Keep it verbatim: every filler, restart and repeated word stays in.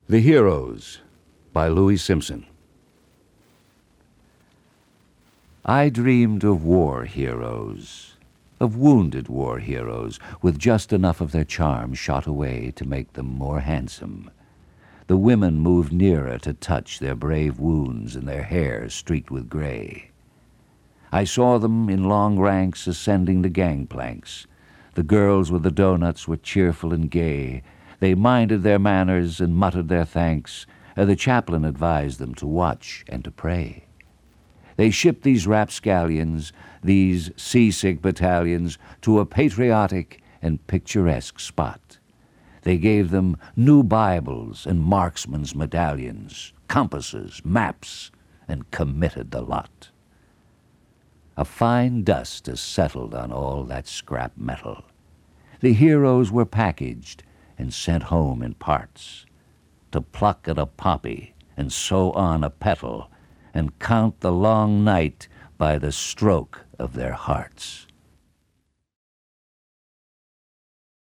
The Heroes by Louis Simpson. I dreamed of war heroes, of wounded war heroes, with just enough of their charm shot away to make them more handsome. The women moved nearer to touch their brave wounds and their hair streaked with gray. I saw them in long ranks ascending the gangplanks. The girls with the doughnuts were cheerful and gay. They minded their manners and muttered their thanks. Uh, the chaplain advised them to watch and to pray. They shipped these rapscallions, these seasick battalions, to a patriotic and picturesque spot. They gave them new Bibles and marksman's medallions, compasses, maps, and committed the lot. A fine dust has settled on all that scrap metal. The heroes were packaged and sent home in parts, to pluck at a poppy and sew on a petal and count the long night by the stroke of their hearts.